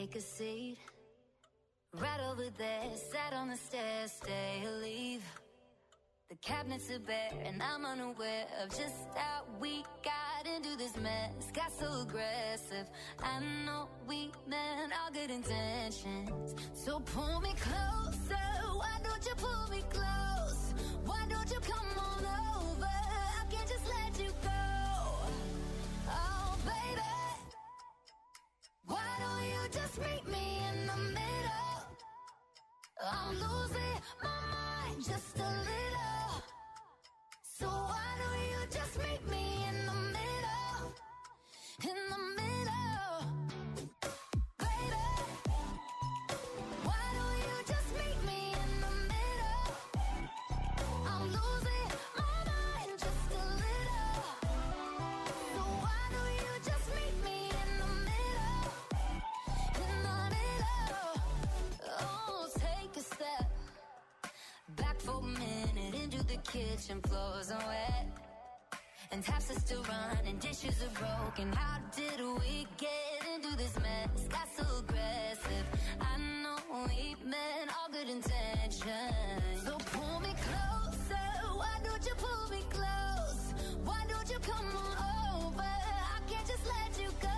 take a seat. Right over there, sat on the stairs, stay or leave. The cabinets are bare and I'm unaware of just how we got into this mess. Got so aggressive, I know we meant all good intentions. So pull me closer, why don't you pull me close? Why don't you come on over, I can't just let you go. Oh baby, why don't you just meet me in the middle? I'm losing my mind just a little. So why don't you just meet me in the middle? In the middle. Baby, why don't you just meet me in the middle? I'm losing my mind just a little. So why don't you just meet me in the middle? In the middle. Oh, take a step back for a minute into the kitchen, floors are wet and taps are still running, dishes are broken. How did we get into this mess? Got so aggressive, I know we meant all good intentions. So pull me closer, why don't you pull me close? Why don't you come on over, I can't just let you go.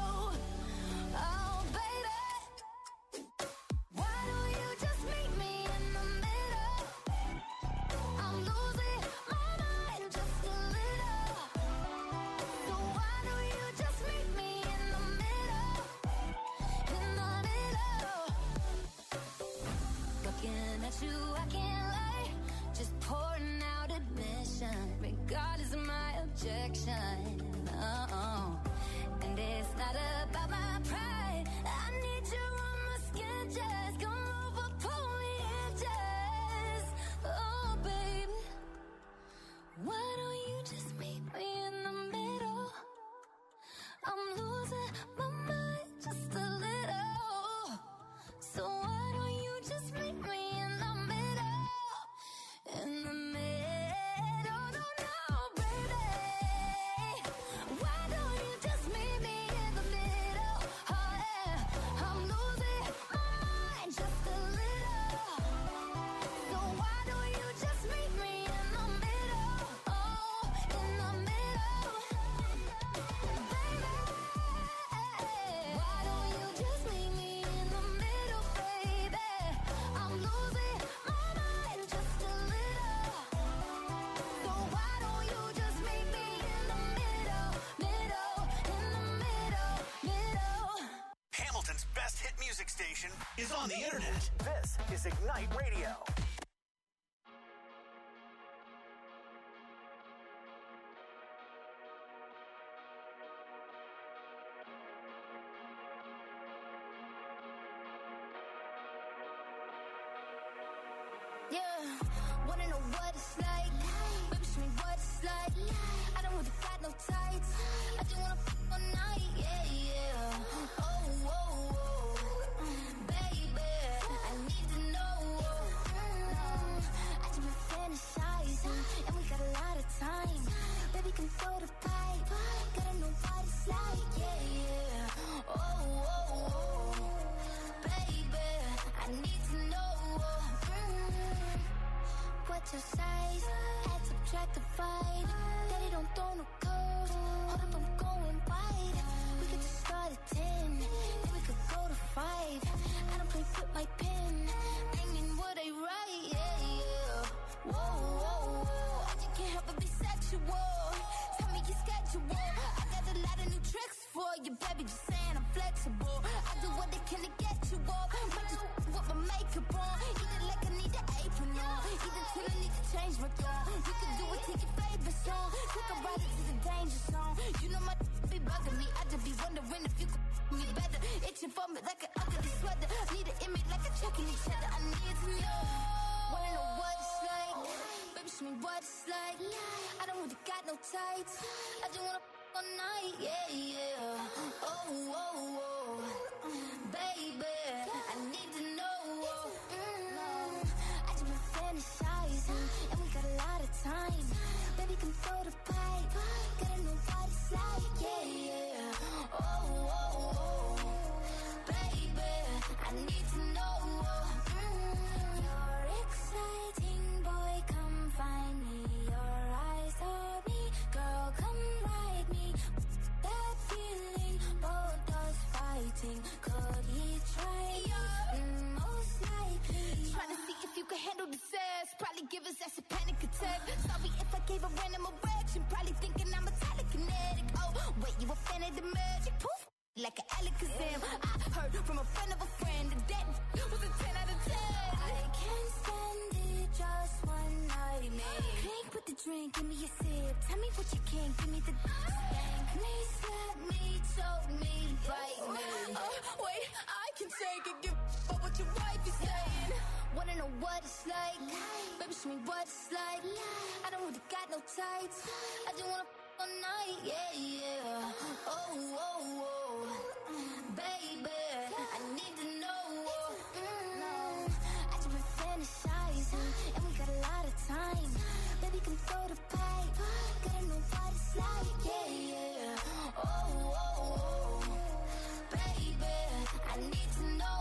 Oh baby, why don't you just meet me in the middle? I'm losing my mind just a little. So why don't you just meet me in the middle? In the middle. Looking at you, I can't lie. Just pouring out admission, regardless of my objection. Oh, and it's not about my pride. I need you on my skin, just come over, pull me in, just. Oh, baby, why don't you just meet me in the middle? I'm losing my mind just a little. So why don't you just meet me in the middle? In the middle, no, no, baby. Why don't you just meet me in the middle? Oh yeah, I'm losing my mind just a little. So why don't you just meet me in the middle? Oh, in the middle, baby. Why don't you just meet me in the middle, baby? I'm losing my mind just a little. So why don't you just meet me in the middle, middle, in the middle, middle. Hamilton's best hit music station is on the internet. This is Ignite Radio. Yeah, wanna know what it's like? Baby, show me what it's like. I don't really got no tights. I just wanna f all night, yeah, yeah. Oh, oh, oh, baby, I need to know. I just been fantasizing, and we got a lot of time. Baby, come throw the pipe. Gotta know what it's like, yeah, yeah. Oh, oh, oh, baby, I need to know. What's your size? Add, subtract, divide. Daddy don't throw no curves. Hold up, I'm going wide. We could just start at 10, then we could go to 5. I don't play with my pen. I mean what I write, yeah, yeah. Whoa, whoa, whoa. I just can't help but be sexual. Tell me your schedule. I got a lot of new tricks for you, baby. Just saying I'm flexible. I do what I can to get you up. Might just with my makeup on. Either like I need an apron on. Either till I need to change my tone. You can do it to your favorite song. Take a ride into the danger zone. You know my be bugging me. I just be wondering if you could me better. Itching for me like an ugly sweater. Need an image like a checking each other. I need to know. Wanna know what it's like? Baby, show me what it's like. I don't really got no tights. I just wanna f all night, yeah, yeah. Oh, oh, oh, baby, I need to know. I just been fantasizing, and we got a lot of time. Baby, come throw the pipe. Gotta know what it's like, yeah, yeah. Oh, oh, oh, baby, fever when I'm erection. Probably thinking I'm a telekinetic. Oh, wait, you a fan of the magic? Poof, like an Alakazam. I heard from a friend of a friend that was a 10 out of 10. I can't stand it, just one night, man. Drink with the drink, give me a sip. Tell me what you can, give me the spank me, slap me, choke me, bite me. Wait, I can take it, give up what your wife is saying. Wanna know what it's like? Baby, show me what it's like. I don't really got no tights. I just wanna all night, yeah, yeah. Oh, oh, oh, baby, I need to know. I just been fantasizing, and we got a lot of time. Baby, come throw the pipe. Gotta know what it's like, yeah, yeah. Oh, oh, oh, baby, I need to know.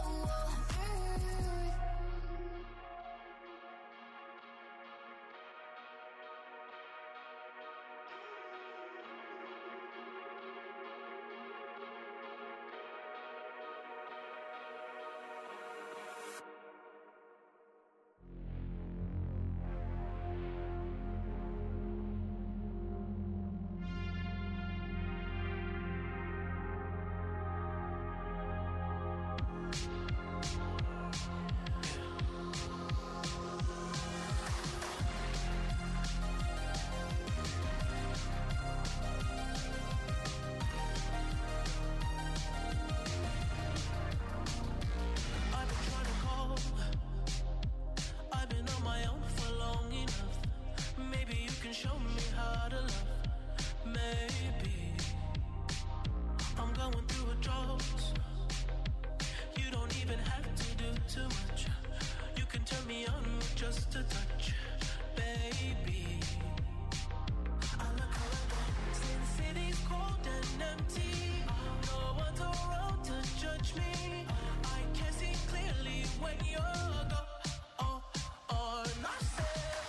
Show me how to love. Maybe I'm going through a drought. You don't even have to do too much. You can turn me on with just a touch, baby. I look around, since city's cold and empty. No one's around to judge me. I can see clearly when you're gone. Oh, not say.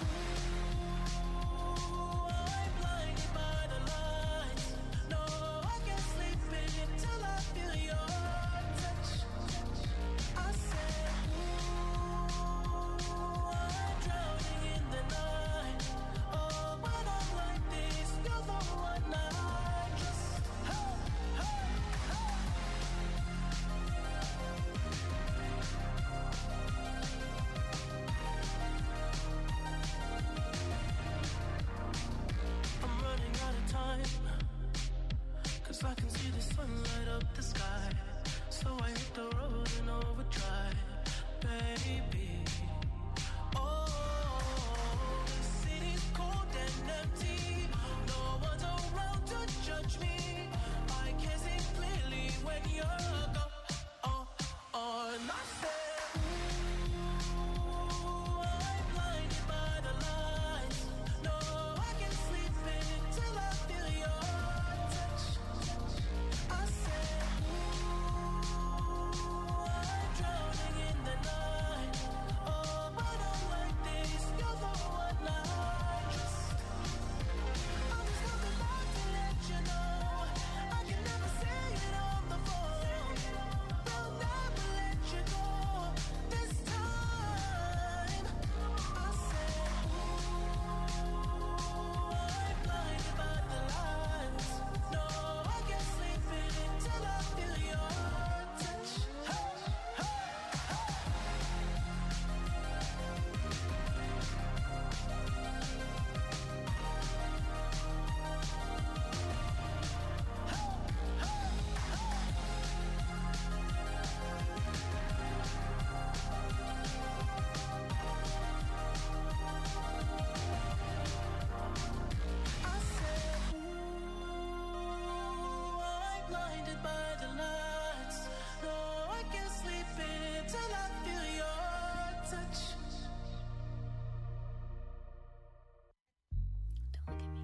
I can see the sun light up the sky, so I hit the road in overdrive, baby. Oh, the city's cold and empty. No one's around to judge me. I can see clearly when you're gone. Not fair. I'm blinded by the lights. No, I can't sleep until I feel your touch. I said, I'm drowning in the night. Oh, but I'm like this. You're the one I trust. I'm just coming back to let you know. I can never say it on the phone. They'll never let you go this time. I said, I'm blinded by the lights. No, I can't sleep until I feel your touch. Hey, hey, I said, I'm blinded by the lights. No, I can't sleep until I feel your touch. Don't look at me.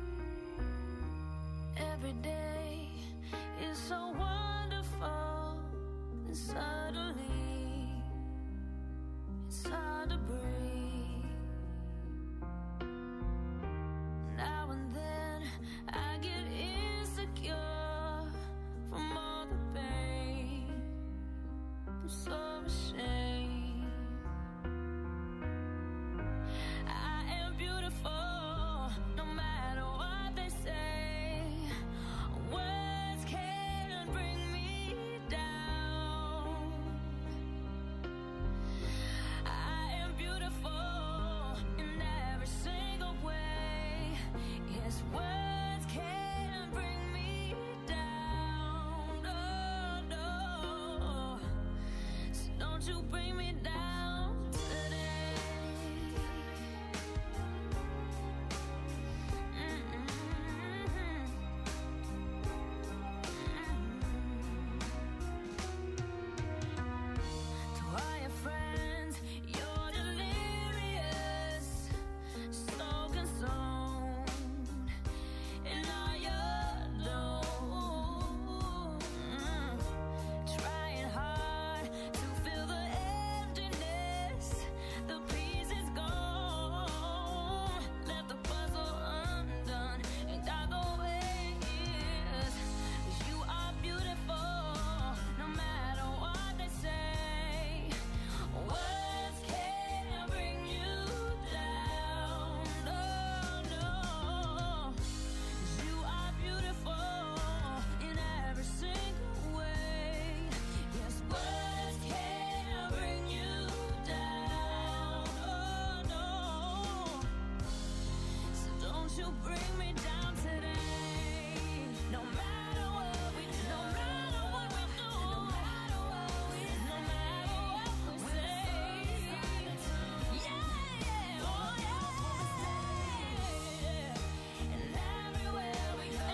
Every day is so wonderful. I'm so ashamed. I am beautiful, no matter what they say. Words can't bring me down. I am beautiful in every single way. Yes, words can't bring me down. Oh no, so don't you bring me down today. To all your friends, you're delirious, so consumed in all your doom. Trying hard to fill the emptiness, the peace is gone. Left the puzzle undone and dug away years. 'Cause you are beautiful, no matter what they say. Words can't bring you down. Oh no, 'cause you are beautiful in every single way. Yes, words can't bring you down. Oh no, so don't you bring me down today. No matter what we do, no matter what we do, no matter what we say. Yeah, yeah, oh yeah. And everywhere we go,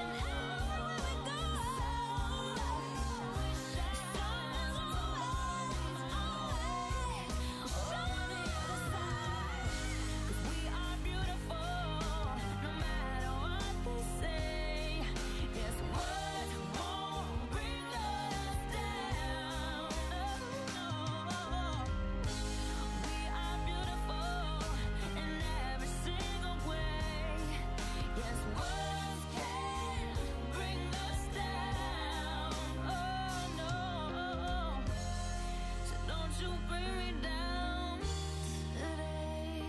we are beautiful, no matter what they say. Yes, words won't bring us down. No, we are beautiful in every single way. Yes, words can't bring us down. Oh no, so don't you bring me down today.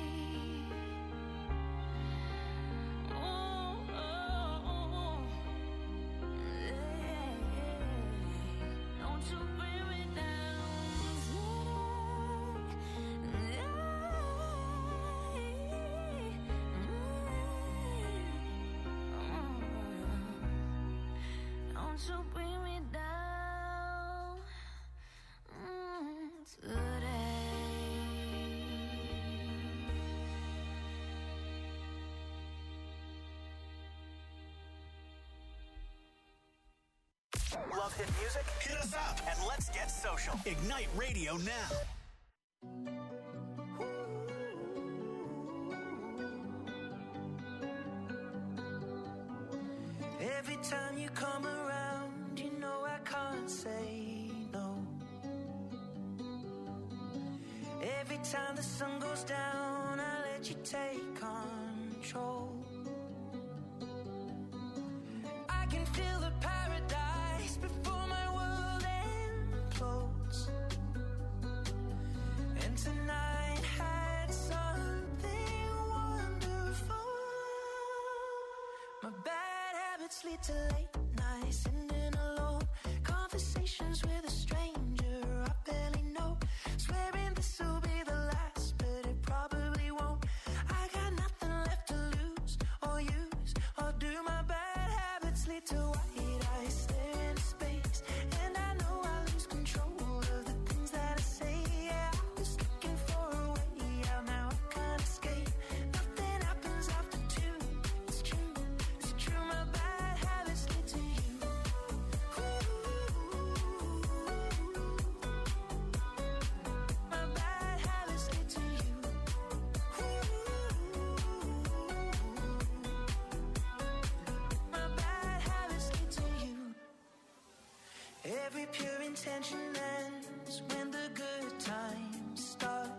Oh, yeah. Don't you bring me down today. Don't you bring me down today. Love hit music? Hit us up and let's get social. Ignite Radio now. Every time you come around, you know I can't say no. Every time the sun goes down, I let you take control. I can feel the paradise before my world implodes. And tonight had something wonderful. My bad habits lead to late nights, sitting alone. Conversations with a stranger I barely know. Swearing this will be the last, but it probably won't. I got nothing left to lose or use or do. My bad habits lead to white eyes staring into space, and I know I lose control of the things that I say. Yeah, I was looking for a way out, now I can't escape. Nothing happens after two. It's true, it's true. My bad habits lead to you. My bad habits lead to you. My bad habits lead to you. Every pure intention ends when the good times start.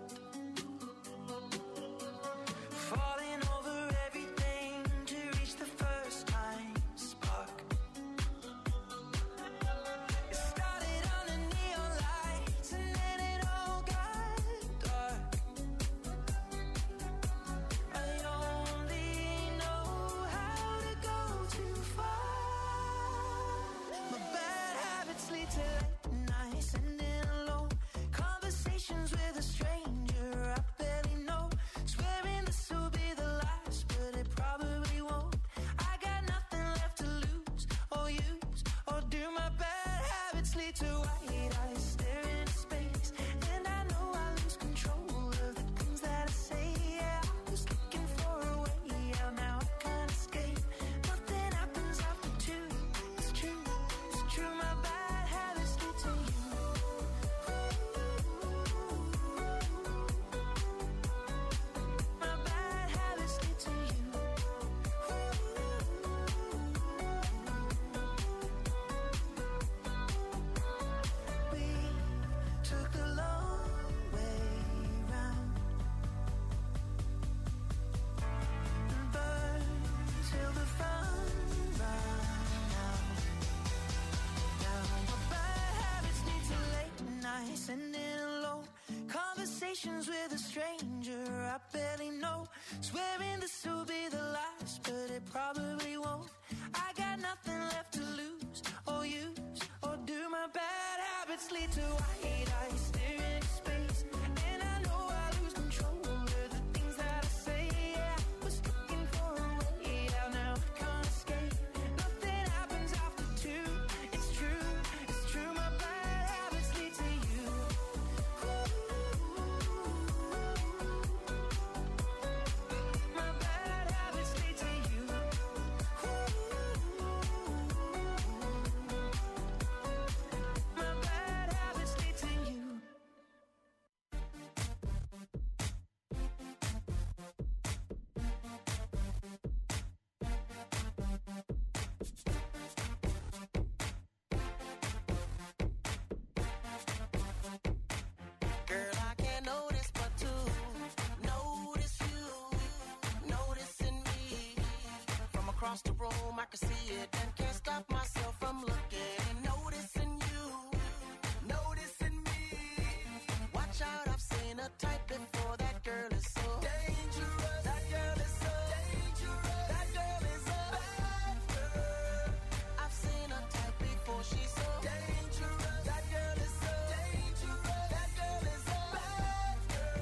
Falling over everything to reach the first time spark. It started under neon lights and wide eyes stare into space, and I know I lose control of the things that I say. Yeah, I was looking for a way out, now I can't escape. Nothing happens after two. It's true, it's true. My bad habits lead to you. My bad habits lead to you. We took the long way round and burned till the fun ran out. Now my bad habits lead to late nights, sending alone conversations with a stranger I barely know, swearing this will be the last, but it probably won't. I got nothing left to lose or use or do. My bad habits lead to wide eyes stare into space, and I know I lose control of the things that I say. Yeah, I was looking for a way out, now I can't escape. Nothing happens after two. It's true, it's true. My bad habits lead to you. My bad habits lead to you. My bad habits lead to you. Girl, I can't notice but to notice you, noticing me. From across the room, I can see it and can't stop myself from looking. Noticing you, noticing me. Watch out, I've seen a type before. That girl is so dangerous. That girl is so dangerous. That girl is a bad girl. I've seen a type before. She's so dangerous. That girl is so dangerous. That girl is a bad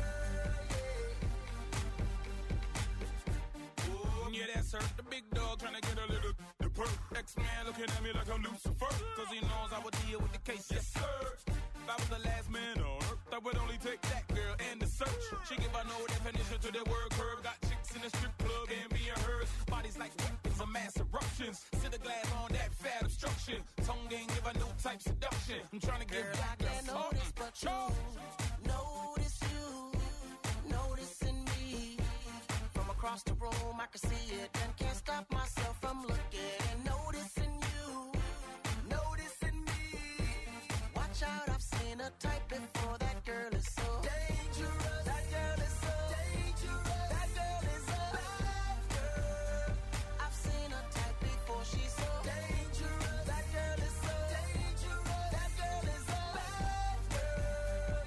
girl. Yeah, that's her, the big dog trying to get a little the perk. X-Man looking at me like I'm Lucifer, cause he knows I would deal with the case, yes sir. If I was the last man on earth, I would only take that girl and the search. She give her no definition to the word curve. Got chicks in the strip club and being hers. Bodies like weapons of mass eruptions. Sit a glass on that fat obstruction. Tongue ain't give her no type seduction. I'm trying to get Girl, I back can't notice but you. Notice you, noticing me. From across the room, I can see it and can't stop myself from looking. And noticing you, noticing me. Watch out, I've seen a type before. That girl is so dangerous. That girl is so dangerous. That girl is a bad girl. I've seen a type before. She's so dangerous. That girl is so dangerous. That girl is a bad girl.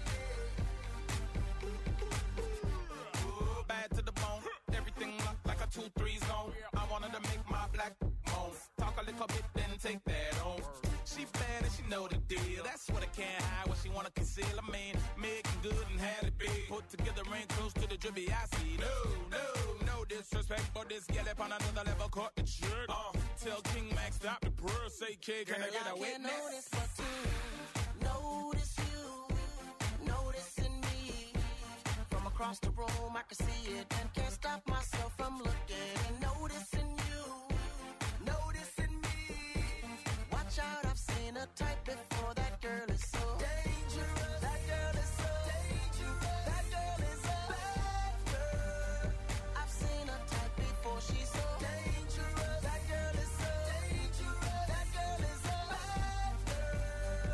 bad to the bone. Everything locked like a 2-3 zone. I wanted to make my black moan. Talk a little bit, then take that on. She bad and she know the deal. That's what I can't hide, what she wanna conceal. I mean, making good and had it big. Put together ain't close to the drippy I see. No disrespect, but this gal up on another level caught the jerk. Tell King Max stop the purr. Say, kid, can I get a witness? Notice but to notice you, noticing me. From across the room, I can see it and can't stop myself from looking. And noticing you, noticing me. Watch out, I've seen a type before. That girl is so dangerous. That girl is so dangerous. That girl is a bad girl. I've seen a type before. She's so dangerous. That girl is so dangerous. That girl is a bad girl.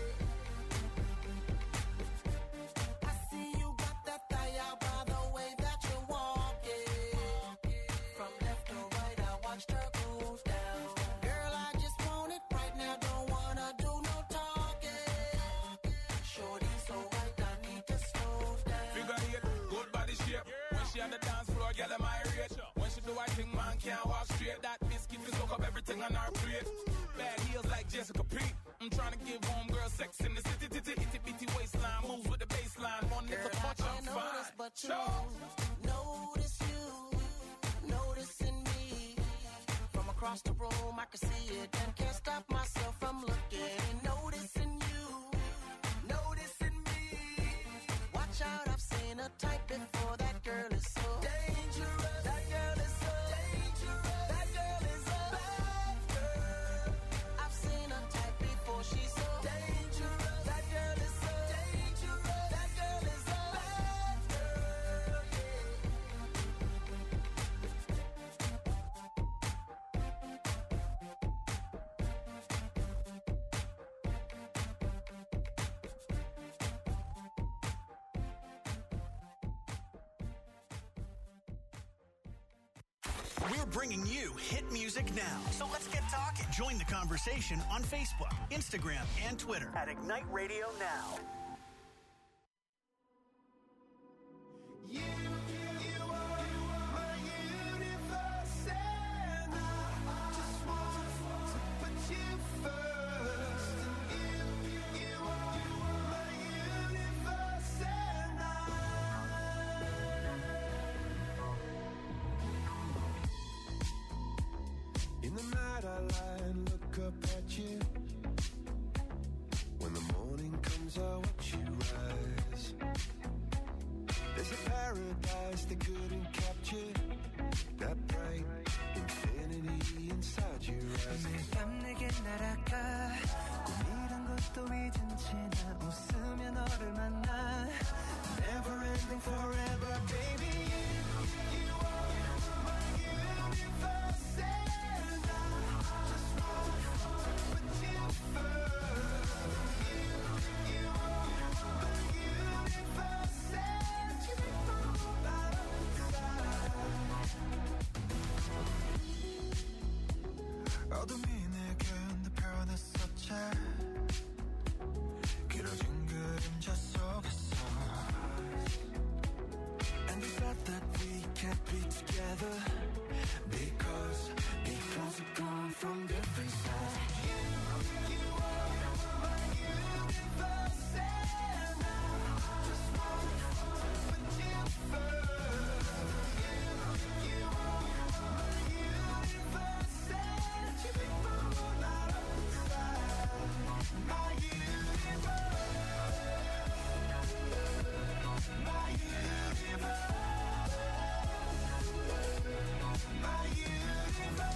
Yeah. I see you got that thigh out by the way that you're walking. From left to right, I watched her go down. Girl, I just want it right now. Don't wanna do no talking. Shorty so right, I need to slow down. Figure eight, good body shape. When she on the dance floor, girl, am I rich? When she do I think man can't walk straight. That biscuit will soak up everything on her plate. Bad heels like Jessica Pete. I'm trying to give home girl sex in the city. Itty bitty waistline moves with the baseline. One little Girl, I touch, I'm can't notice fine. but you. Notice you, noticing me. From across the room, I can see it and can't stop myself from looking. Noticing you, We're bringing you hit music now. So let's get talking. Join the conversation on Facebook, Instagram, and Twitter at Ignite Radio Now. In the night I lie and look up at you. When the morning comes I watch you rise. There's a paradise they couldn't capture. That bright infinity inside your eyes. 매일 밤 내게 날아가 꿈이란 것도 잊은 채 나 웃으며 너를 만나. Never ending forever baby. You are my universe and I just want to put you first. You are my universe and you make my whole light up inside. 어둠이 내게 내 변했었지. 길어진 그림자 속에서. And you said that we can't be together because peoples have gone from different sides. You are my universe and I just want to put you first. You are my universe and you make my whole light up inside. My universe. My universe. My universe.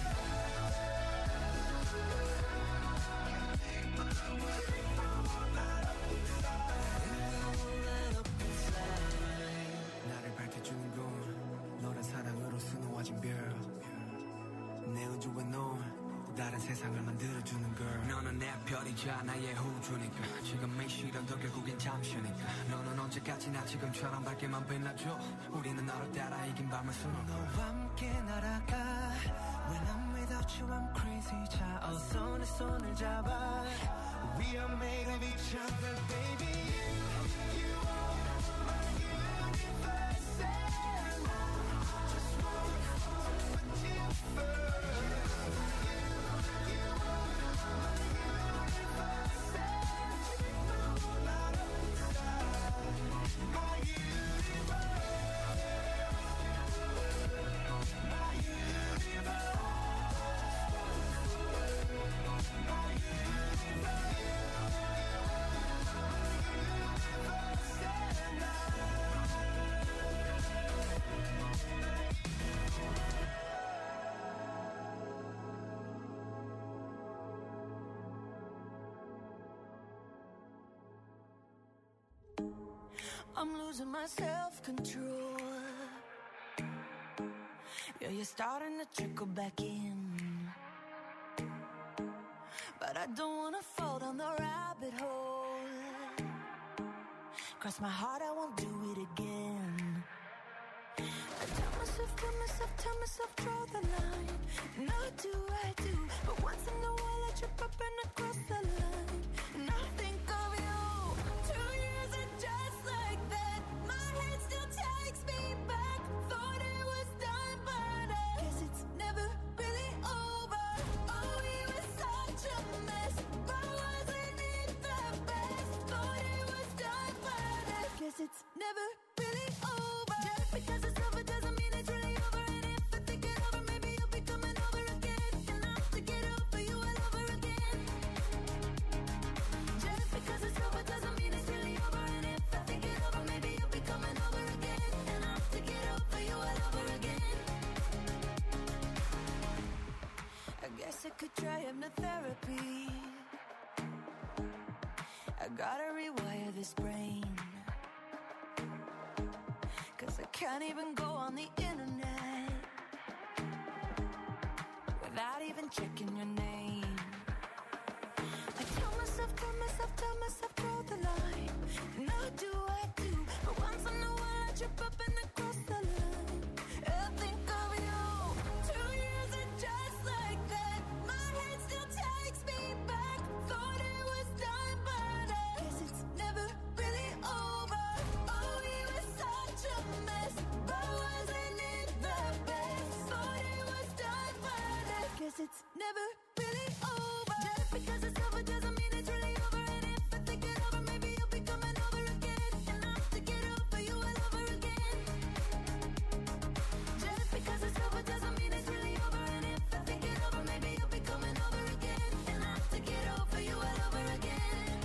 나를 밝혀주는 건 너란 사랑으로 수놓아진 별. 내 우주와 너 다른 세상을 만들어주는 걸. 너는 내 별이자 나의 호주니까. 지금의 시련도 결국엔 잠시니까. 너는 언제까지나 지금처럼 밝게만 빛나줘. 우리는 너를 따라 이긴 밤을 수놓아. 너와 함께 날아가. When I'm without you I'm crazy. 자 어서 내 손을 잡아. We are made of each other baby. You are my universe and I just want to put you first. I'm losing my self-control. Yeah, you're starting to trickle back in. But I don't wanna fall down the rabbit hole. Cross my heart, I won't do it again. I tell myself, draw the line. And I do. But once in a while I trip up and I cross the line. And I think of you. 2 years and just like that, my head still takes me back. Thought it was done, but I guess it's never really over. Oh, we were such a mess, but wasn't it the best? Thought it was done, but I guess it's never really over. Just because it's over doesn't mean it's really over. And if I think it over, maybe you'll be coming over again. And I'll have to get over you all over again. Just because it's over doesn't mean it's really over. And if I think it over, maybe you'll be coming over again. And I'll have to get over you all over again. I guess I could try hypnotherapy. I gotta rewire this brain. 'Cause I can't even go on the internet without even checking your name. I tell myself, draw the line. And I do. But once in a while I trip up and I cross the line. I think of you. 2 never really over. Just because it's over doesn't mean it's really over. And if I think it over, maybe you'll be coming over again. And I'll have to get over you all over again. Just because it's over doesn't mean it's really over. And if I think it over, maybe you'll be coming over again. And I'll have to get over you all over again.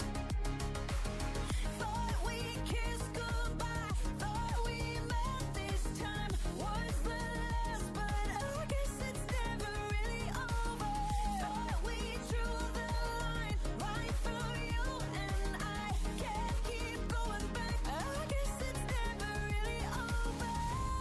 Thought we kissed goodbye, thought we met this time was the last, but I guess it's never really over. Thought we drew the line right through you and I can't keep going back. I guess it's never really over.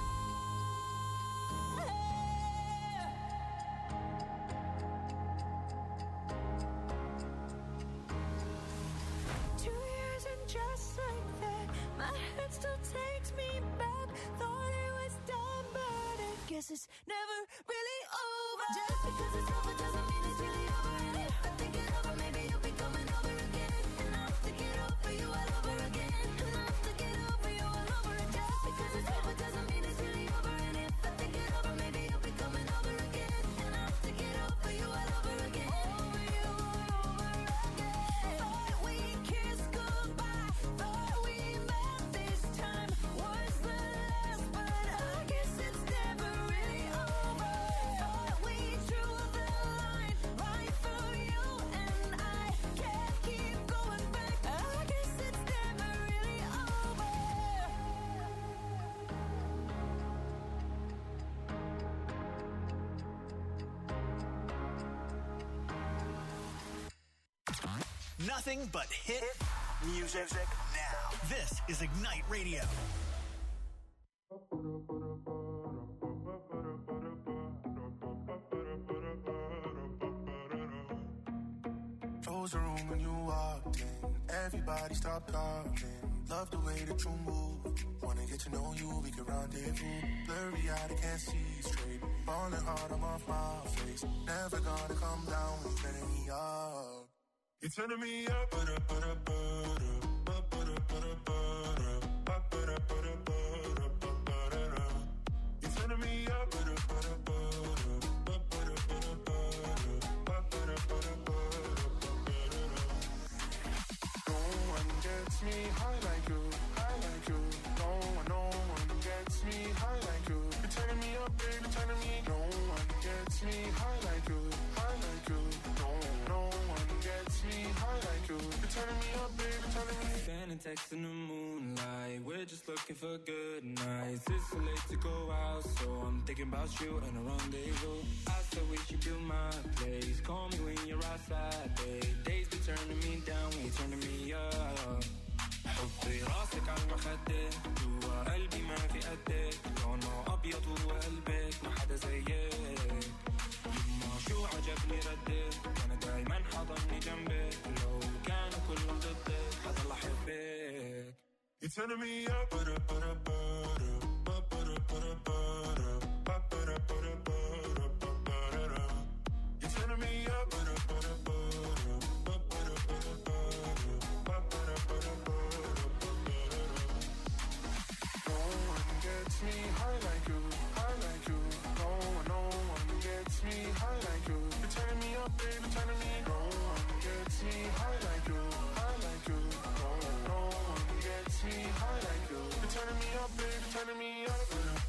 2 years and just like that, my head still takes me back. Thought it was done, but I guess it's never really over. Just because it's over doesn't mean it's really over. And if I think it over, maybe you'll be coming over again. And I'll have to get over you all over again. And I'll have to get over you all over again. Just because it's over doesn't mean it's really over. And if I think it over, maybe you'll be coming over again. And I'll have to get over you all over again. Over you all over again. Thought we kissed goodbye, thought we met this time was the last, but I guess it's never really over. Thought we drew the line right through you and I can't keep going back. I guess it's never really over. Nothing but hit Music now. This is Ignite Radio. Close the room when you walked in. Everybody stop talking. Love the way that you move. Wanna get to know you, we can rendezvous. Blurry eyed, I can't see straight. Falling hard, I'm off my face. Never gonna come down when you're turning me up. You're turning me up, You're turning me up, No one gets me high like you, high like you. No one gets me high like you. You're turning me up, baby, turning me. No one gets me high like you, high like you. No one gets me high like you. You're turning me up, baby, turning me. Sending texts in the moonlight. We're just looking for good nights. It's so late to go out, so I'm thinking about you and a rendezvous. I said we should do my place. Call me when you're outside, babe. Days be turning me down when you're turning me up. حطي راسك على المخدة جوا قلبي ما في قدك لونه أبيض وقلبك ما حدا زيك يما شو عجبني ردك أنا دايما حضني جنبك لو كانوا كلهم ضدك حضل أحبك You're turning me up, You're turning me up, No one gets me high like you, high like you. No one gets me high like you. You're turning me up, baby, turning me. No one gets me high like you, high like you. No one gets me high like you. You're turning me up, baby, turning me up.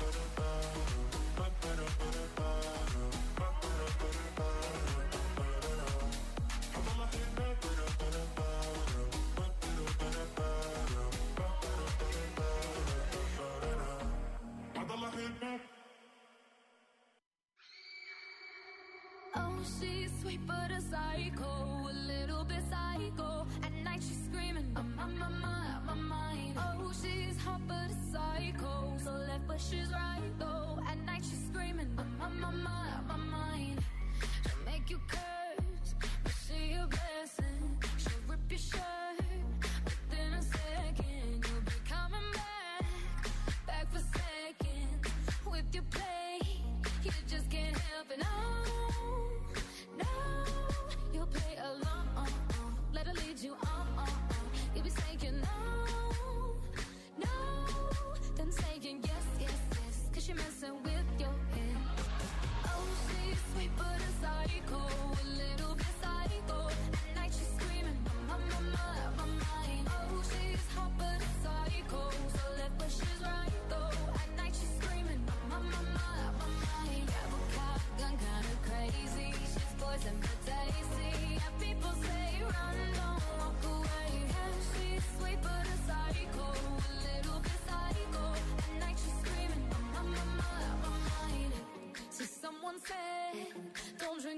Oh, she's sweet but a psycho, a little bit psycho. At night she's screaming, I'm on my mind. Oh, she's hot but a psycho, so left but she's right though. At night she's screaming, I'm on my mind. She'll make you curse, but she a blessing. She'll rip your shirt within a second. You'll be coming back for seconds with your play. You just can't help it, no. You'll play along, let her lead you on.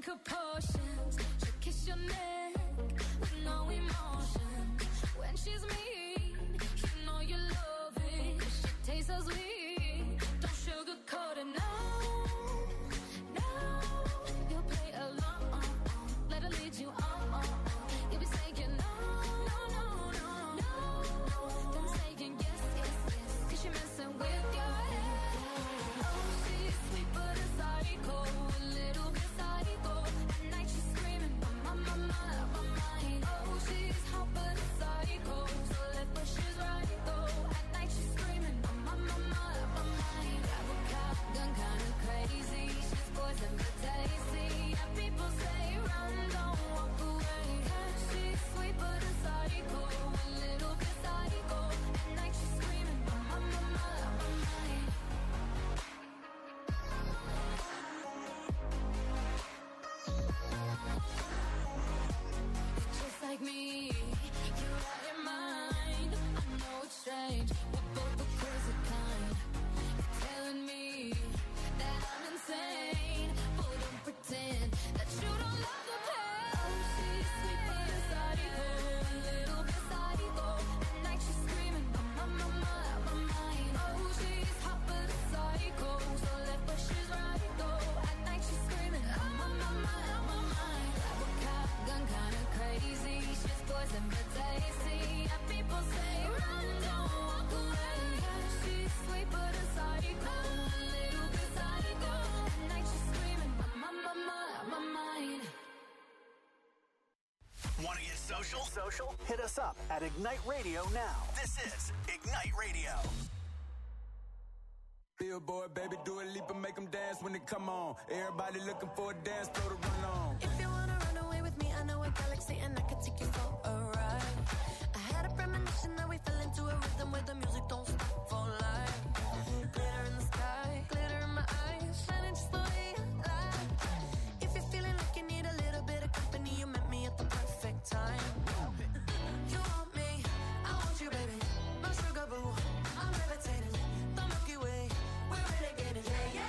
her potions. She'll kiss your neck with no emotion. When she's mean, you know you love it. 'Cause she tastes so sweet. Don't sugarcoat it, no. You'll play along. Let her lead you on. You'll be saying no. Then saying yes. 'Cause you're messing with your head. Oh, she's sweet but a psycho. A little bit psycho. At night she's screaming, my mind. Oh, she's hot but a psycho. So left but she's right though. At night she's screaming, my mind. Grab a cop, gun kinda crazy. She's poison but tasty. And people say run, don't walk away. She's sweet but a psycho. A little bit psycho. At night she's screaming, my mind. Just like me, you're out your mind. I know it's strange, we're both the crazy kind. You're telling me that I'm insane, but don't pretend that you don't love the pain. Oh, she's sweet but a psycho, a little bit psycho. At night she's screaming, my mind. Oh, she's hot but a psycho, so left but she's right though. At night she's screaming, my mind. Grab a cop, gun kinda crazy. She's poison but tasty. And people say run, don't walk away. She's sweet but a psycho, a little bit psycho. At night she's screaming, my mind. Want to get social? Hit us up at Ignite Radio now. This is Ignite Radio. Billboard, baby, do a leap and make them dance when they come on. Everybody looking for a dance floor to run on. If you wanna run away with me, I know a galaxy and I could take you for a ride. I had a premonition that we fell into a rhythm where the music don't stop for life. Glitter in the sky, glitter in my eyes, shining just the way you like. If you're feeling like you need a little bit of company, you met me at the perfect time. You want me, I want you, baby. My sugar boo, I'm levitating. The Milky Way, we're renegading.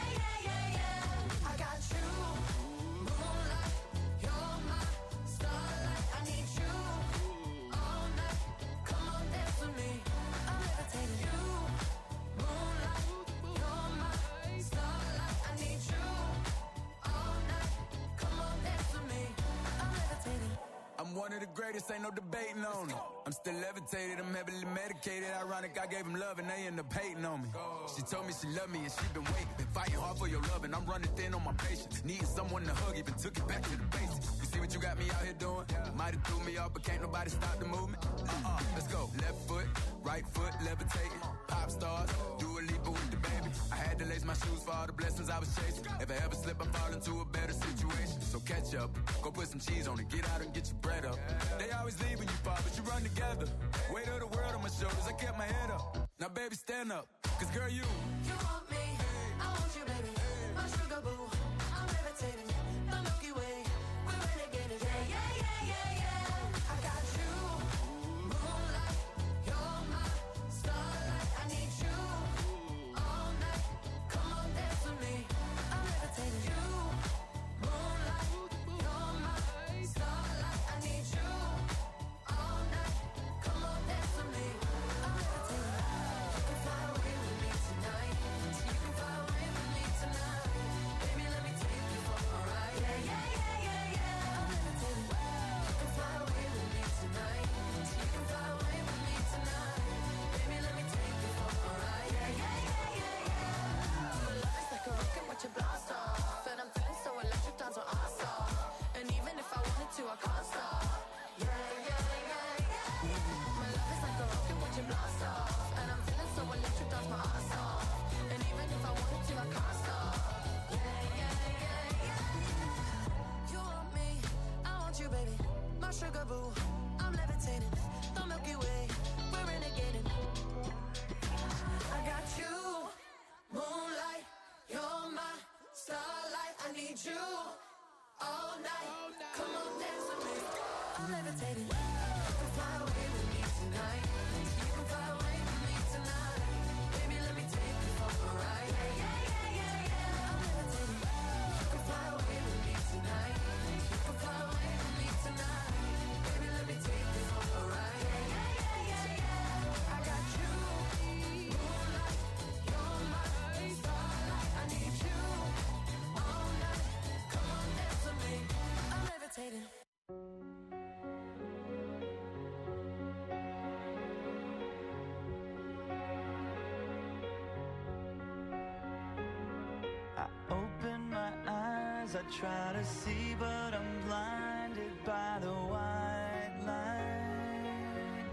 Yeah. I got you, moonlight. You're my starlight. I need you all night. Come on, dance with me. I'm levitating. You, moonlight. You're my starlight. I need you all night. Come on, dance with me. I'm levitating. I'm one of the greatest, ain't no debating on it. I'm still levitated, I'm heavily medicated. Ironic, I gave him love and they end up hating on me. She told me she loved me and she been waiting. Been fighting hard for your love and I'm running thin on my patience. Needing someone to hug, even took it back to the basics. You see what you got me out here doing? Might have threw me off, but can't nobody stop the movement. Let's go. Left foot, right foot, levitating. Pop stars, do a leap with the baby. I had to lace my shoes for all the blessings I was chasing. If I ever slip, I fall into a better situation. So catch up, go put some cheese on it, get out and get your bread up. They always leave when you fall, but you run together. Weight of the world on my shoulders, I kept my head up. Now baby, stand up, 'cause girl, you want me, I want you, baby. My sugar boo, I'm levitating. The Milky Way, we're renegading. Yeah. I got you, moonlight. You're my starlight. I need you all night. Come on, dance with me. I'm levitating. You, moonlight. You're my starlight. I need you all night. Come on, dance with me. I'm levitating. You can fly away with me tonight. You can fly away with me tonight. Baby, let me take you for a ride. Yeah. I'm levitating. You can fly away with me tonight. You can fly away with me tonight. Baby, let me take you for a ride. My love is like a rocket, watch it blast off. And I'm feeling so electric, dance on our stop. And even if I wanted to, I can't stop. Yeah. My love is like a rocket, watch it blast off. And I'm feeling so electric, dance my ass off. And even if I wanted to, I can't stop. Yeah. You want me, I want you, baby. My sugar boo, I'm levitating. The Milky Way, we're renegading. I got you, moonlight. You're my starlight. I need you all night. Come on, dance with me. I'm levitating. You can fly away with me tonight. You can fly away with me tonight. Baby, let me take you for a ride. Yeah. I'm levitating. You can fly away with me tonight. things I try to see, but I'm blinded by the white light.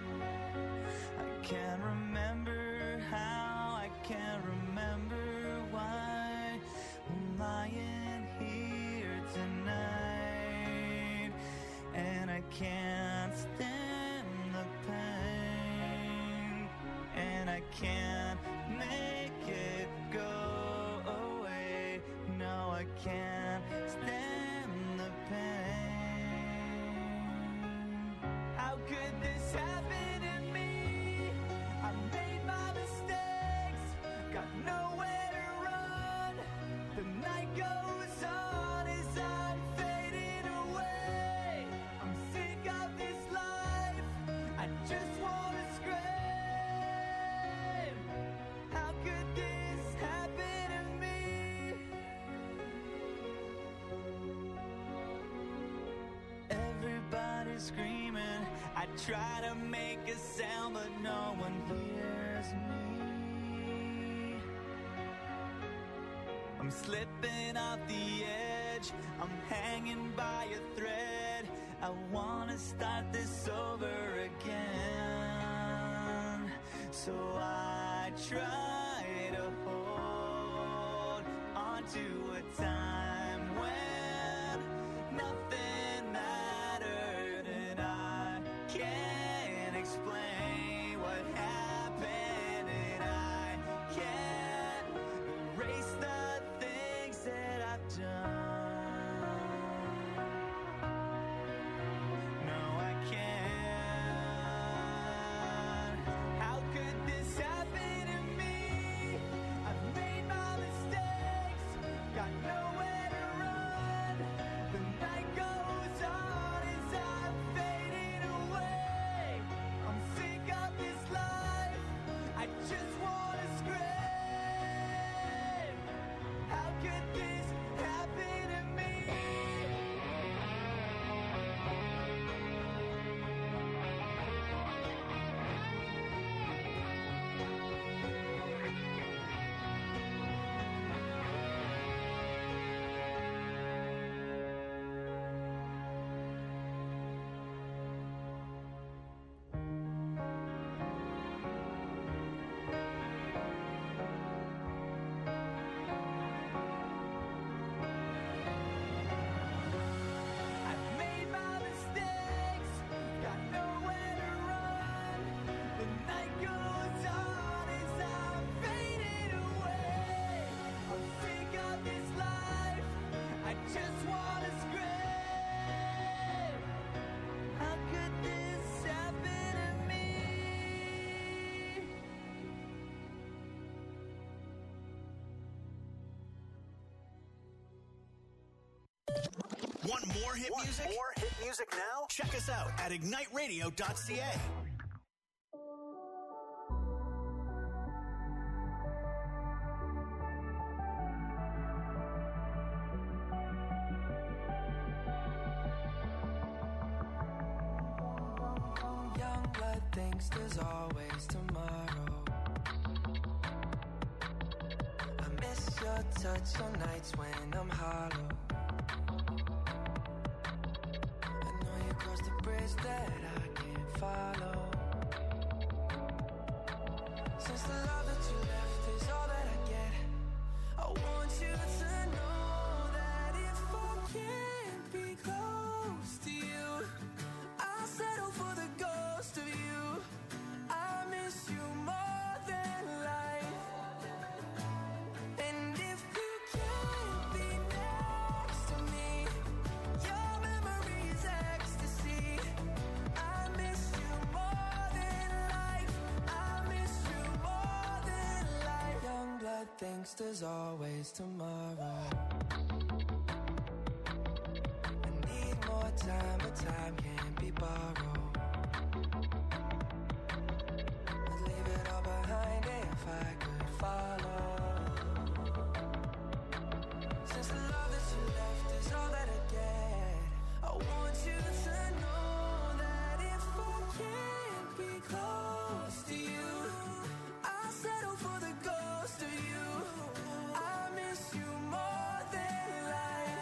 I can't remember how, I can't remember why I'm lying here tonight, and I can't stand the pain, and I can't make it go away. No, I can't stand the pain. How could this happen to me? I made my mistakes, got nowhere to run. The night goes on as I'm fading away. I'm sick of this life, I just wanna scream. How could this happen to me? Everybody's screaming, I try to make a sound, but no one hears me. I'm slipping off the edge, I'm hanging by a thread. I wanna start this over again. So I try to hold on to a time when nothing mattered, and I can't explain what happened, and I can't erase the things that I've done. No, I can't. How could this happen to me? I've made my mistakes, got nowhere to run. The night goes on as I'm fading away. I'm sick of this life, I just wanna scream. How could this happen to me? I've made my mistakes, got nowhere to run. The night goes on as I'm fading away. I'm sick of this life, I just wanna scream. How could this happen to me? Want more hit music? More hit music now? Check us out at igniteradio.ca. Young blood thinks there's always tomorrow. I miss your touch on nights when I'm hollow. I know you crossed the bridge that I can't follow. Since the love that you left is all that I get, I want you to know that if I can't be close to you, I'll settle for the ghost of you. I miss you more than life. And if you can't be next to me, your memory is ecstasy. I miss you more than life. I miss you more than life. Young blood thinks there's always tomorrow. I need more time, but time can't be borrowed. I'd leave it all behind if I could follow. Since the love that you left is all that I get, I want you to know that if I can't be close to you, I'll settle for the ghost of you. I miss you more than life.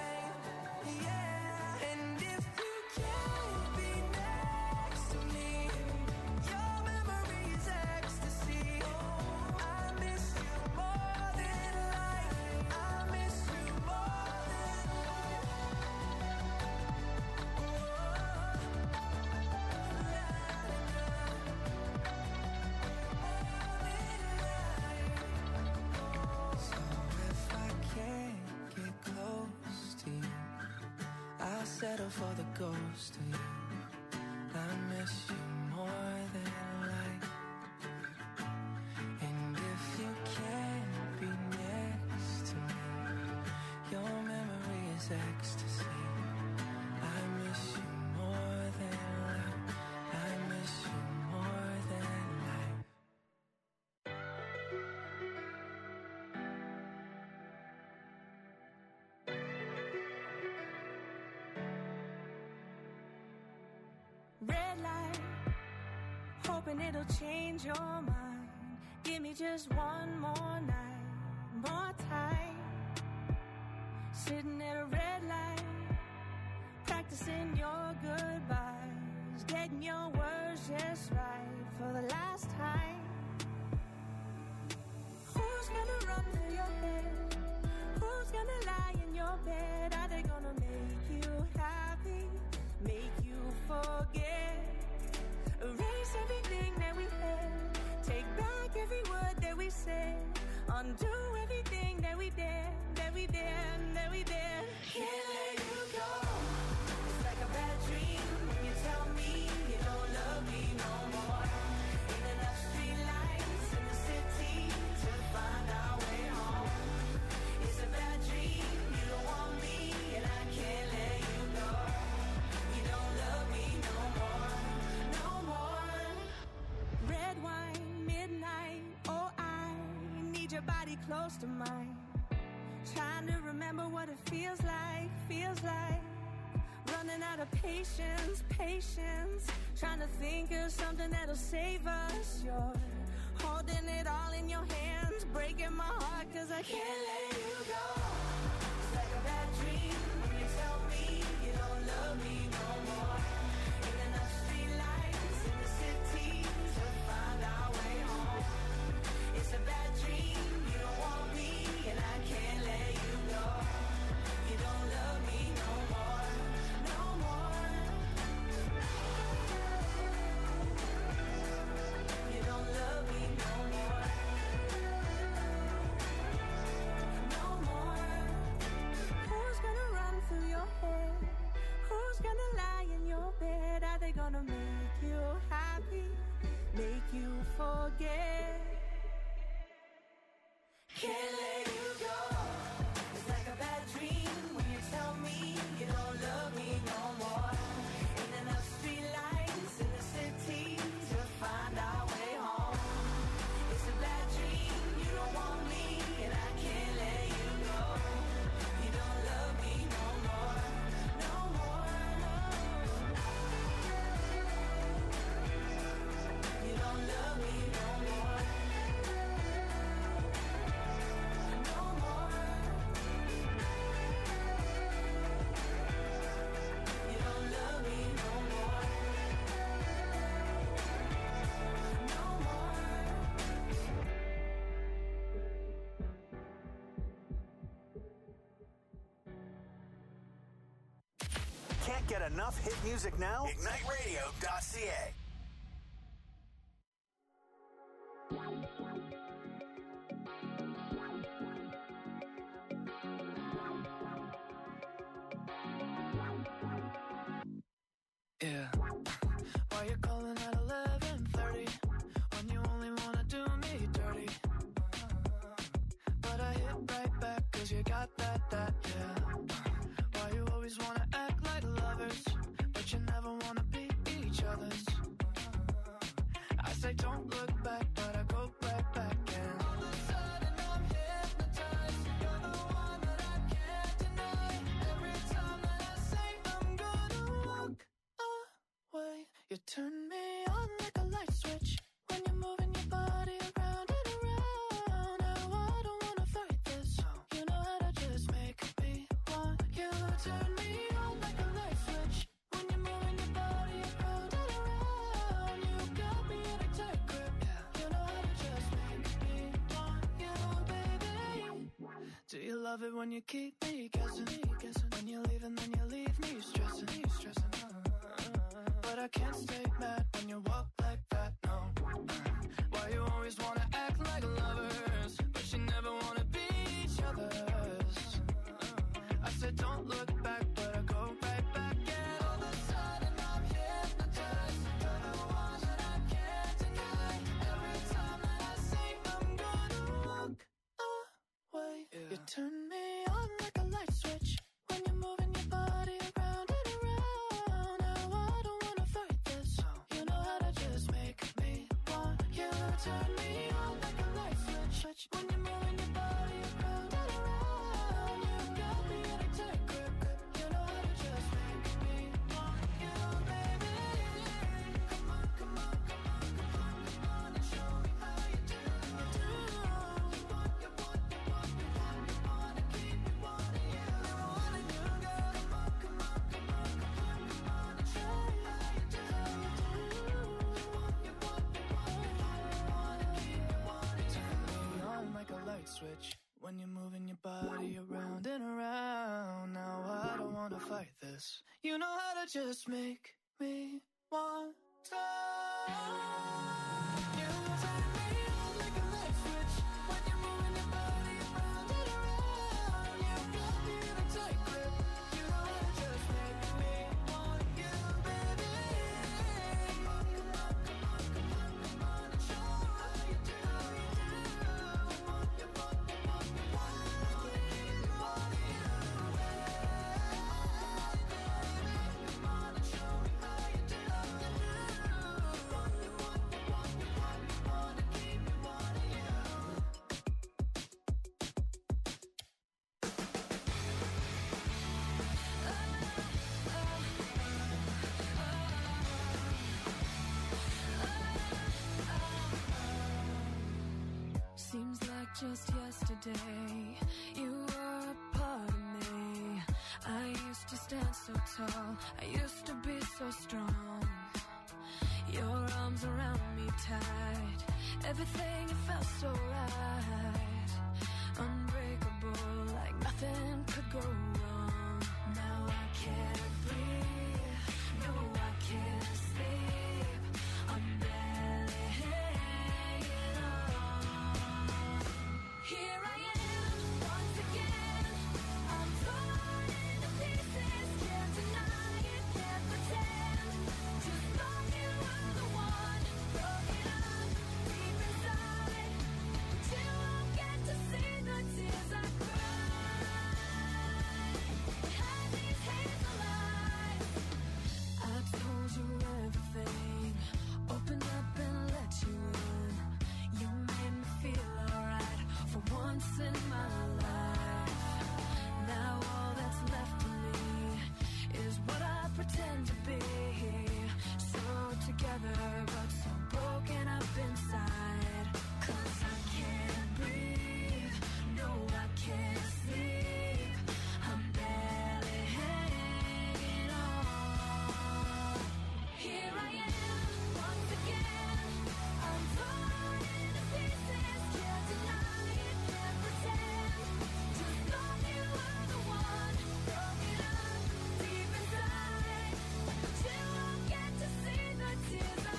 settle for the ghost of you. I miss you more than life. And if you can't be next to me, your memory is ecstasy. I miss you more than life. I miss you more than life. Red light, hoping it'll change your mind. Give me just one more night, more time. Sitting at a red light, practicing your goodbyes, getting your words just right for the last time. Who's gonna run through your head? Who's gonna lie in your bed? Are they gonna make you happy? Make you forget? Erase everything that we had. Take back every word that we said. Undo everything that we did, that we did, that we did. Can't let you go. It's like a bad dream when you tell me you don't love me no more. Ain't enough street lights in the city to find our way home. It's a bad dream, you don't want me, and I can't let you go. You don't love me no more, no more. Red wine, midnight, oh I need your body close to mine. Trying to remember what it feels like, running out of patience, trying to think of something that'll save us. You're holding it all in your hands, breaking my heart 'cause I can't let you go. It's like a bad dream when you tell me you don't love me no more. Ain't enough street lights in the city to find our way home. It's a bad dream, you don't want me, and I can't let you go. You don't love me no more, no more. You don't love me no more, no more. Who's gonna run through your head? Who's gonna lie in your bed? Are they gonna make you happy? Make you forget? Can't let you go. It's like a bad dream when you tell me you don't love me no more. Ain't enough street lights in the city to find our way home. It's a bad dream, you don't want me, and I can't let you go. You don't love me no more, no more, no. You don't love me no more. Can't get enough hit music now? IgniteRadio.ca. Yeah. Why you calling at 11:30 when you only wanna do me dirty? But I hit right back 'cause you got that, yeah. Why you always wanna act like lovers, but you never wanna be each other's? I say don't look back, but I go right back and all of a sudden I'm hypnotized. You're the one that I can't deny. Every time that I say I'm gonna walk away, you turn me on like a light switch when you're moving your body around and around. Now I don't wanna fight this. You know how to just make me want you. Turn me on like a light switch when you're moving your body around and around. You got me in a tight grip. You know how to just make me want you, baby. Do you love it when you keep me guessing? When you leave and then you leave me stressing. But I can't stay mad when you walk like that, no. Why you always wanna act like lovers, but you never wanna be each other's? I said don't look back, but I go right back. turn me on like a light switch. When you're moving your body around and around, you got me in a tight grip. You know how to just make me want you, baby. Come on, come on, come on, come on, come on, and show me how you do. You want, you want, you want, you want, you wanna keep me wanting you. Wanting you, girl. Come on, come on, come on, come on, come on, and show me how you do. You want, you want, you want, you want, you wanna keep me wanting you. Turn me on like a light switch. When you're moving your body around and around. Now I don't wanna fight this. You know how to just make me want to. You turn me on like a light switch. When you're moving your body around and around. You got me in a tight grip. You know how to just make me want you, baby. Come on, come on, come on, come on, come on, and show me how you do. You want, you want, you want, you want, you wanna keep me wanting you. Come on and show me how you do. You want, you want, you want, you want, you wanna keep me wanting you. Seems like just yesterday you were a part of me. I used to stand so tall, I used to be so strong. Your arms around me tight, everything it felt so right. Unbreakable, like nothing could go wrong. Now I can't breathe, no I can't sleep. I'm barely hanging on. Here I am, once again. I'm torn into pieces, can't deny it, can't pretend. Just thought you were the one, broken up deep inside. But you won't get to see the tears I cried. Behind these hazel eyes, I told you everything, opened up and let you in. You made me feel alright for once in my life. Now all that's left of me is what I pretend to be. So together but so broken up inside. 'Cause I can't breathe, no I can't sleep. I'm barely hanging on. Here I am, once again. I'm torn into pieces, can't deny it, can't pretend. Just thought you were the one, broken up deep inside. But you won't get to see the tears I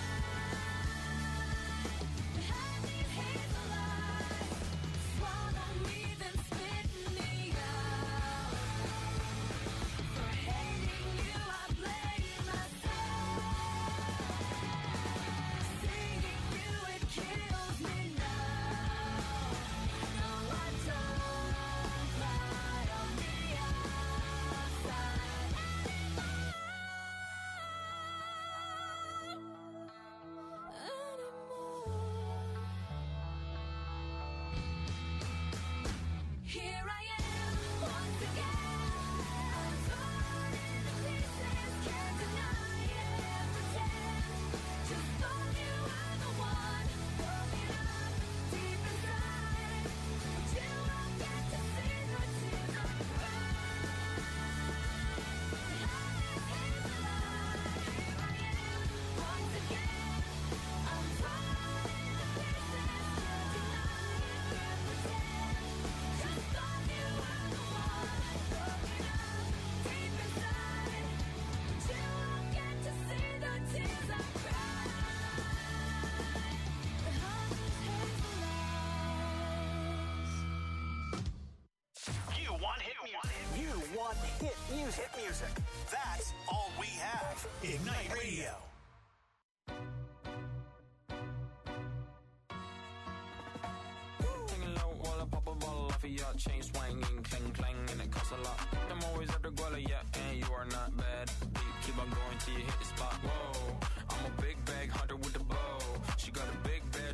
cried. Behind these hazel eyes, swallow me then spit me out. For hating you I blame myself. Seeing you it kills me now. No I don't cry on the outside anymore. Here I am, once again. I'm torn into pieces, can't deny it, can't pretend. Just thought you were the one, broken up deep inside. But you won't get to see the tears I cried. Behind these hazel eyes, here I am, once again. I'm torn into pieces, can't deny it, can't pretend. Just thought you were the one, broken up deep inside. But you won't get to see the tears I cried. Behind these hazel eyes. You want hit music. You want hit music. Hit music. That's all we have. Ignite Radio. Singing low while I pop a bottle off of your chain swinging, clang clang, and it costs a lot. I'm always at the guala, yeah, and you are not bad. Deep, keep on going till you hit the spot. Whoa, I'm a big bag hunter with the bow. She got a big bed,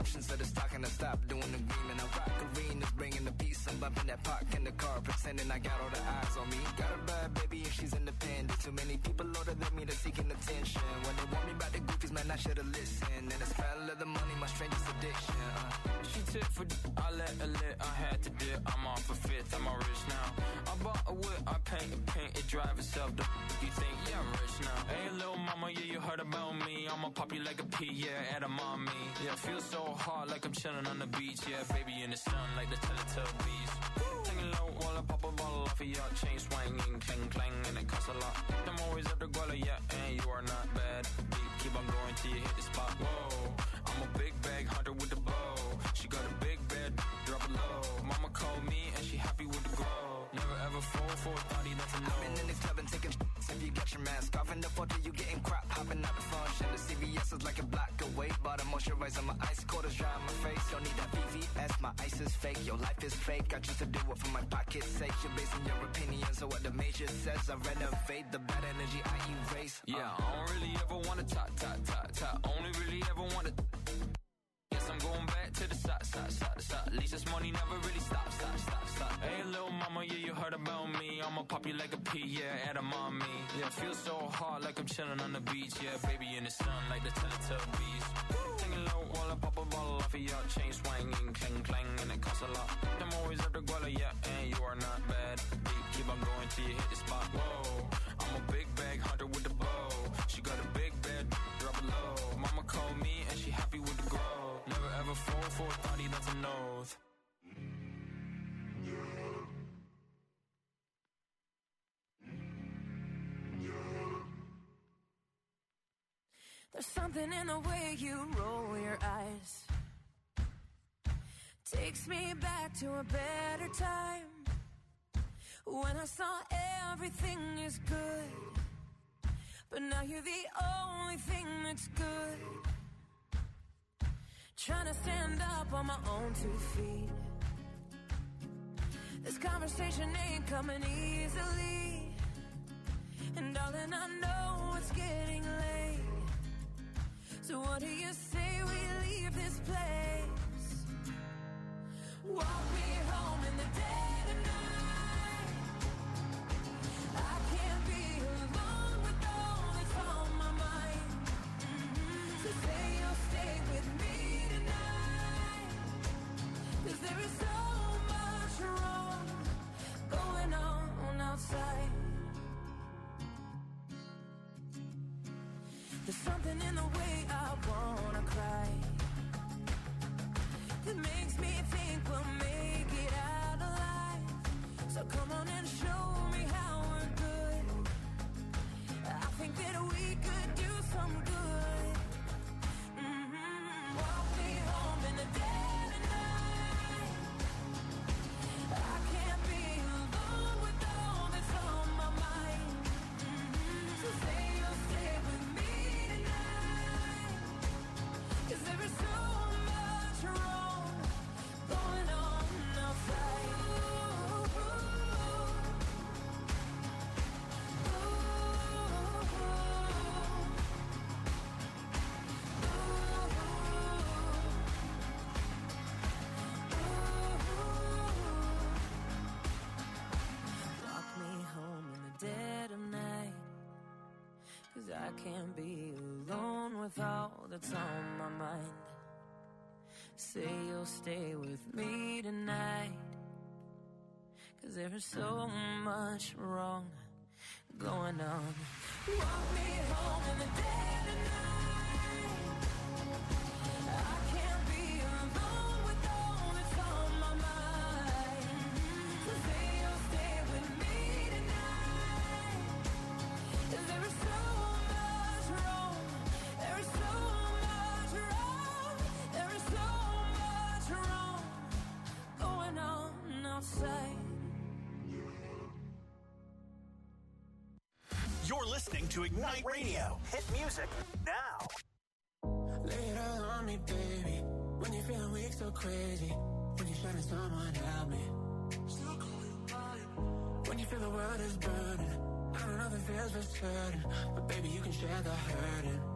options that is talking to stop doing the green. And I rock arenas, bringing the peace. I'm bumping that park in the car, pretending I got all the eyes on me. Got a bad baby and she's independent. Too many people older than me that's seeking attention. When they want me about the goofies, man, I should've listened. And the smell of the money, my strangest addiction. She took for I let her lit, I had to dip. I'm off a fifth, I'm all rich now. I bought a whip, I paint it drive itself. You think, yeah, I'm rich now. Hey, little mama, yeah, you heard about me. I'ma pop you like a pea, yeah, at a mommy. Yeah, feel so hard like I'm chilling on the beach. Yeah, baby in the sun like the Teletubbies. Singing low while I pop a bottle off of your chain swinging, clang clang, and it costs a lot. I'm always at the guala, yeah, and you are not bad. Keep on going till you hit the spot. Whoa, I'm a big bag hunter with the bow. She got a big bed, drop it low. Mama called me and she happy with the grow. Never ever fall for a thotty, that's a no. I've been in the club and taking if you got your mask off in the photo, you getting crap. Hopping out the function, the CVS is like a block away. Bought a moisturizer, my ice cold is dry on my face. Don't need that VVS, my ice is fake. Your life is fake, I choose to do it for my pocket's sake. You're basing your opinions on what the major says. I renovate the bad energy I erase. Yeah, I don't really ever wanna top. Only really ever wanna. Guess I'm going back to the side. At least this money never really stops. Hey, little mama, yeah, you heard about me. I'ma pop you like a pea, yeah, at a mommy. Yeah, feel so hard like I'm chilling on the beach. Yeah, baby in the sun like the Teletubbies. Singing low while I pop a bottle off of your chain swinging, clang clang, and it costs a lot. I'm always at the guala, yeah, and you are not bad. Keep on going till you hit the spot. Whoa, I'm a big bag hunter with the bow. She got a big bed, drop it low. Mama called me and she happy with the grow. Never ever fall for a thotty, that's a nose. There's something in the way you roll your eyes. Takes me back to a better time, when I saw everything is good. But now you're the only thing that's good. Trying to stand up on my own 2 feet. This conversation ain't coming easily. And darling, I know it's getting late. So what do you say we leave this place? Walk me home in the dead of night. I can't be alone with all that's on my mind. So say you'll stay with me tonight. 'Cause there is so much wrong going on outside. There's something in the way I wanna cry that makes me think we'll make it out alive. So come on and show me how we're good. I think that we could do some good. Walk me home in the dead of night. I can't be alone with all that's on my mind. So say you'll stay with me tonight. 'Cause there is so much wrong going on outside. Walk me home in the dead of night. 'Cause I can't be alone with all that's on my mind. Say you'll stay with me tonight. 'Cause there is so much wrong going on. Walk me home in the dead of night. I can't be alone with all that's on my mind. So say you'll stay with me tonight. 'Cause there is so much wrong. There is so much wrong. There is so much wrong going on outside. You're listening to Ignite Radio. Hit music now. Lay it all on me, baby. When you're feeling weak, so crazy. When you're trying someone help me. When you feel the world is burning. I don't know if it feels for certain, but baby, you can share the hurting.